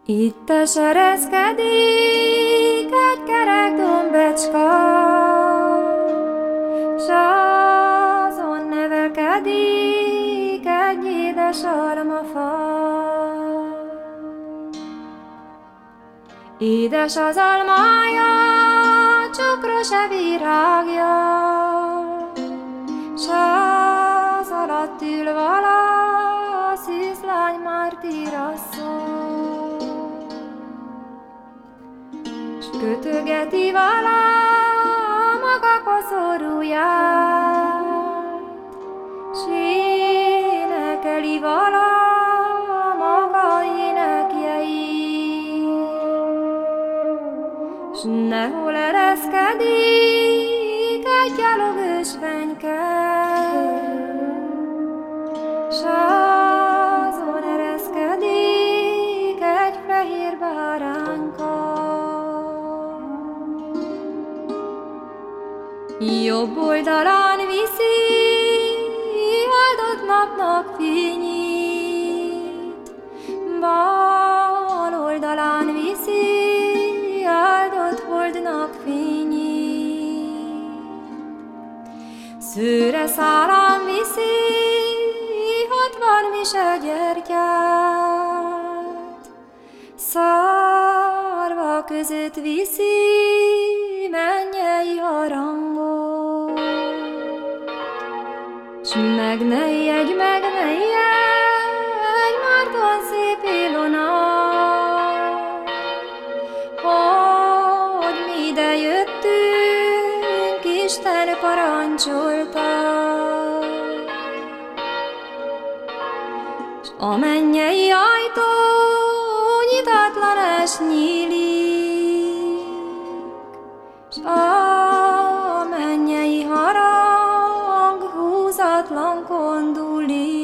Itt eserezkedik egy kerek dombecska, s azon nevelkedik egy édes almafa. Édes az almája, csokros a virágja, s az alatt ül vala szűzlány mártírasszony, s kötögeti vala maga koszorúját, s énekeli vala maga énekjeit, s nehol ereszkedik egy gyalog ösvenyke, s azon ereszkedik egy fehér báránka. Jobb oldalán viszi áldott napnak fényét, bal oldalán viszi áldott holdnak fényét. Szőre szálán viszi 60 mise gyertyát, szarva között viszi mennyei harangot, s meg ne ijedj, Márton szép Ilona, hogy mi ide jöttünk, Isten parancsolta. S a mennyei ajtó nyitatlan es nyílik, s a mennyei harang húzatlan kondulik.